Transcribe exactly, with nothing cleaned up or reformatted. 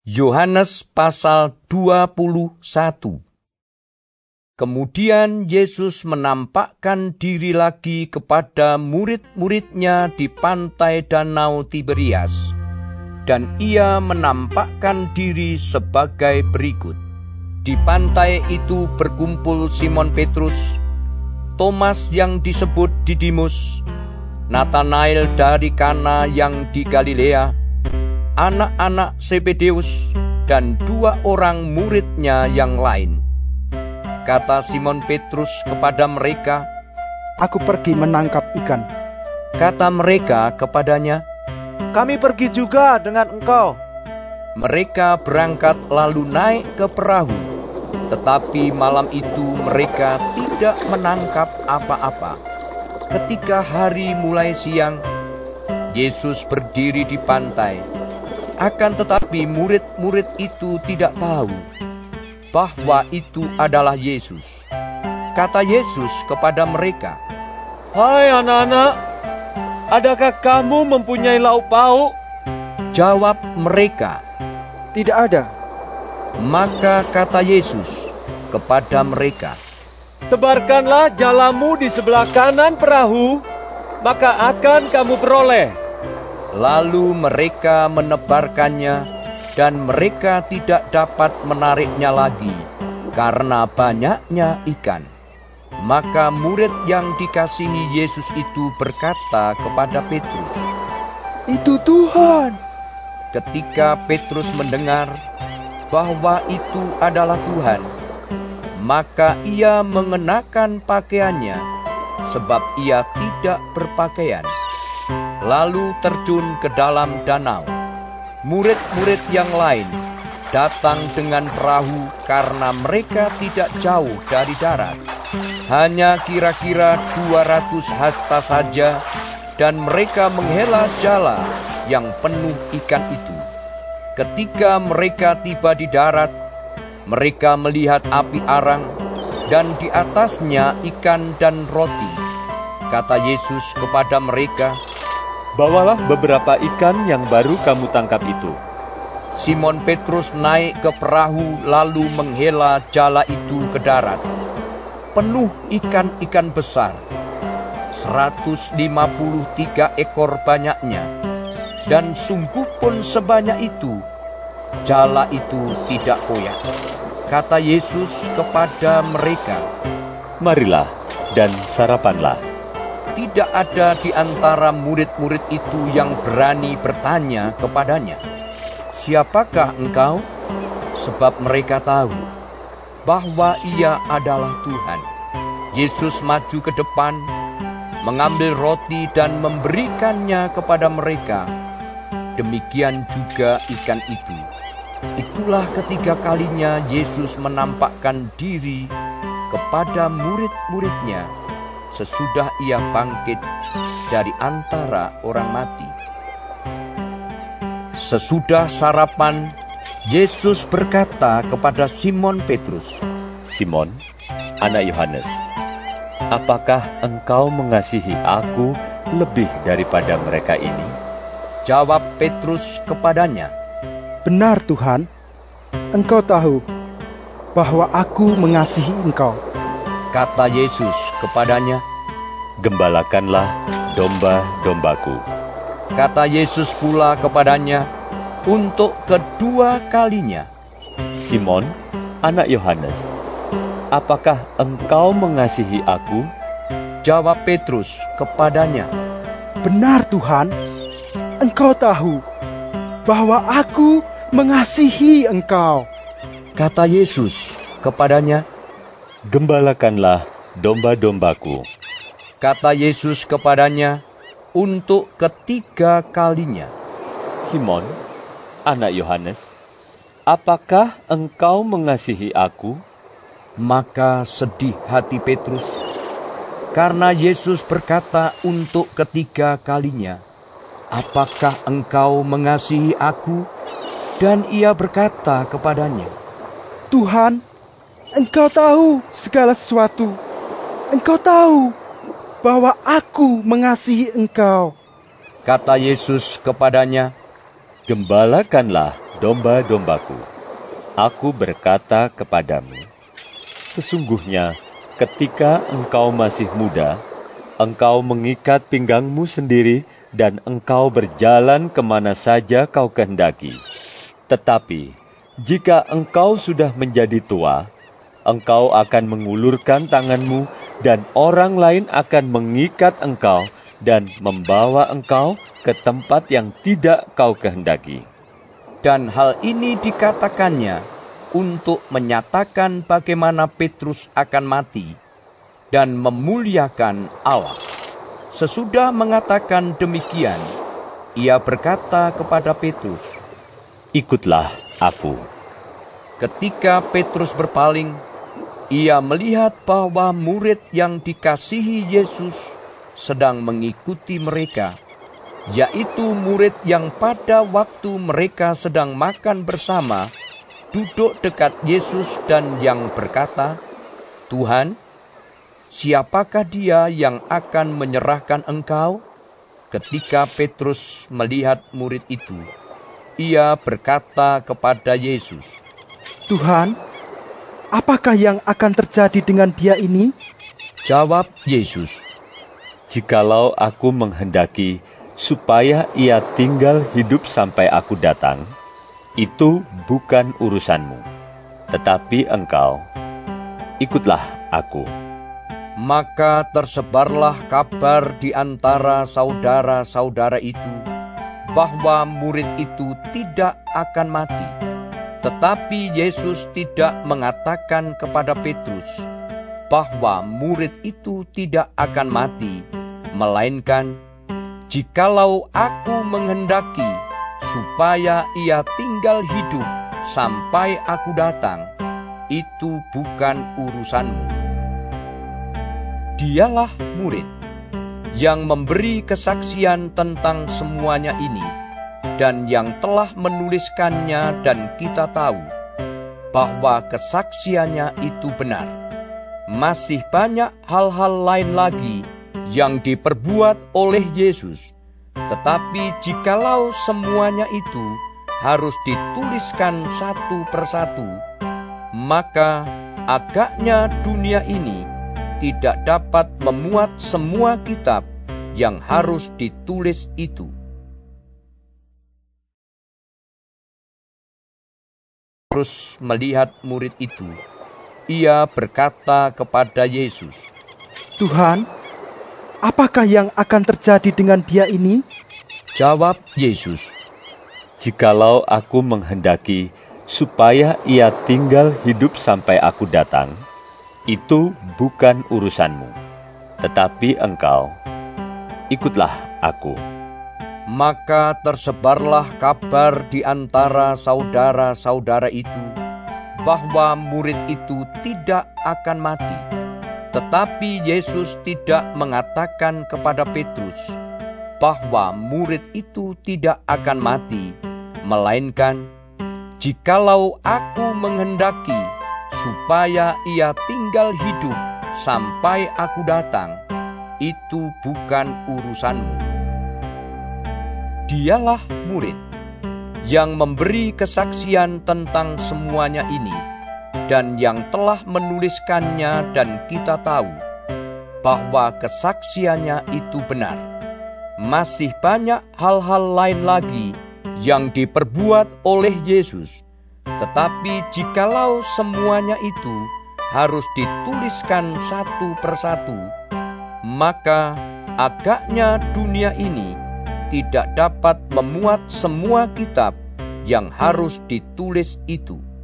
Yohanes pasal dua puluh satu. Kemudian Yesus menampakkan diri lagi kepada murid-muridnya di pantai Danau Tiberias, dan ia menampakkan diri sebagai berikut. Di pantai itu berkumpul Simon Petrus, Thomas yang disebut Didimus, Nathanael dari Kana yang di Galilea, anak-anak Zebedeus, dan dua orang muridnya yang lain. Kata Simon Petrus kepada mereka, "Aku pergi menangkap ikan." Kata mereka kepadanya, "Kami pergi juga dengan engkau." Mereka berangkat lalu naik ke perahu, tetapi malam itu mereka tidak menangkap apa-apa. Ketika hari mulai siang, Yesus berdiri di pantai. Akan tetapi murid-murid itu tidak tahu bahwa itu adalah Yesus. Kata Yesus kepada mereka, "Hai anak-anak, adakah kamu mempunyai lauk pauk?" Jawab mereka, "Tidak ada." Maka kata Yesus kepada mereka, "Tebarkanlah jalamu di sebelah kanan perahu, maka akan kamu peroleh." Lalu mereka menebarkannya, dan mereka tidak dapat menariknya lagi karena banyaknya ikan. Maka murid yang dikasihi Yesus itu berkata kepada Petrus, "Itu Tuhan." Ketika Petrus mendengar bahwa itu adalah Tuhan, maka ia mengenakan pakaiannya, sebab ia tidak berpakaian, lalu terjun ke dalam danau. Murid-murid yang lain datang dengan perahu karena mereka tidak jauh dari darat, hanya kira-kira dua ratus hasta saja, dan mereka menghela jala yang penuh ikan itu. Ketika mereka tiba di darat, mereka melihat api arang, dan di atasnya ikan dan roti. Kata Yesus kepada mereka, "Bawalah beberapa ikan yang baru kamu tangkap itu." Simon Petrus naik ke perahu lalu menghela jala itu ke darat. Penuh ikan-ikan besar, seratus lima puluh tiga ekor banyaknya, dan sungguh pun sebanyak itu, jala itu tidak koyak. Kata Yesus kepada mereka, "Marilah dan sarapanlah." Tidak ada di antara murid-murid itu yang berani bertanya kepadanya, "Siapakah engkau?" Sebab mereka tahu bahwa ia adalah Tuhan. Yesus maju ke depan, mengambil roti dan memberikannya kepada mereka. Demikian juga ikan itu. Itulah ketiga kalinya Yesus menampakkan diri kepada murid-muridnya sesudah ia bangkit dari antara orang mati. Sesudah sarapan, Yesus berkata kepada Simon Petrus, "Simon, anak Yohanes, apakah engkau mengasihi aku lebih daripada mereka ini?" Jawab Petrus kepadanya, "Benar Tuhan, Engkau tahu bahwa aku mengasihi Engkau." Kata Yesus kepadanya, "Gembalakanlah domba-dombaku." Kata Yesus pula kepadanya untuk kedua kalinya, "Simon, anak Yohanes, apakah engkau mengasihi aku?" Jawab Petrus kepadanya, "Benar Tuhan, Engkau tahu bahwa aku mengasihi Engkau." Kata Yesus kepadanya, "Gembalakanlah domba-dombaku." Kata Yesus kepadanya untuk ketiga kalinya, "Simon, anak Yohanes, apakah engkau mengasihi aku?" Maka sedih hati Petrus, karena Yesus berkata untuk ketiga kalinya, "Apakah engkau mengasihi aku?" Dan ia berkata kepadanya, "Tuhan, Engkau tahu segala sesuatu. Engkau tahu bahwa aku mengasihi Engkau." Kata Yesus kepadanya, "Gembalakanlah domba-dombaku. Aku berkata kepadamu, sesungguhnya ketika engkau masih muda, engkau mengikat pinggangmu sendiri dan engkau berjalan kemana saja kau kehendaki. Tetapi jika engkau sudah menjadi tua, engkau akan mengulurkan tanganmu dan orang lain akan mengikat engkau dan membawa engkau ke tempat yang tidak kau kehendaki. Dan hal ini dikatakannya untuk menyatakan bagaimana Petrus akan mati dan memuliakan Allah. Sesudah mengatakan demikian, ia berkata kepada Petrus, "Ikutlah aku." Ketika Petrus berpaling, ia melihat bahwa murid yang dikasihi Yesus sedang mengikuti mereka, yaitu murid yang pada waktu mereka sedang makan bersama, duduk dekat Yesus dan yang berkata, "Tuhan, siapakah dia yang akan menyerahkan engkau?" Ketika Petrus melihat murid itu, ia berkata kepada Yesus, "Tuhan, apakah yang akan terjadi dengan dia ini?" Jawab Yesus, "Jikalau aku menghendaki supaya ia tinggal hidup sampai aku datang, itu bukan urusanmu. Tetapi engkau, ikutlah aku." Maka tersebarlah kabar di antara saudara-saudara itu bahwa murid itu tidak akan mati. Tetapi Yesus tidak mengatakan kepada Petrus bahwa murid itu tidak akan mati, melainkan, "Jikalau aku menghendaki supaya ia tinggal hidup sampai aku datang, itu bukan urusanmu." Dialah murid yang memberi kesaksian tentang semuanya ini dan yang telah menuliskannya, dan kita tahu bahwa kesaksiannya itu benar. Masih banyak hal-hal lain lagi yang diperbuat oleh Yesus, tetapi jikalau semuanya itu harus dituliskan satu persatu, maka agaknya dunia ini tidak dapat memuat semua kitab yang harus ditulis itu. Terus melihat murid itu, ia berkata kepada Yesus, "Tuhan, apakah yang akan terjadi dengan dia ini?" Jawab Yesus, "Jikalau aku menghendaki supaya ia tinggal hidup sampai aku datang, itu bukan urusanmu. Tetapi engkau, ikutlah aku." Maka tersebarlah kabar di antara saudara-saudara itu bahwa murid itu tidak akan mati. Tetapi Yesus tidak mengatakan kepada Petrus bahwa murid itu tidak akan mati, melainkan, "Jikalau aku menghendaki supaya ia tinggal hidup sampai aku datang, itu bukan urusanmu." Dialah murid yang memberi kesaksian tentang semuanya ini dan yang telah menuliskannya, dan kita tahu bahwa kesaksiannya itu benar. Masih banyak hal-hal lain lagi yang diperbuat oleh Yesus, tetapi jikalau semuanya itu harus dituliskan satu persatu, maka agaknya dunia ini tidak dapat memuat semua kitab yang harus ditulis itu.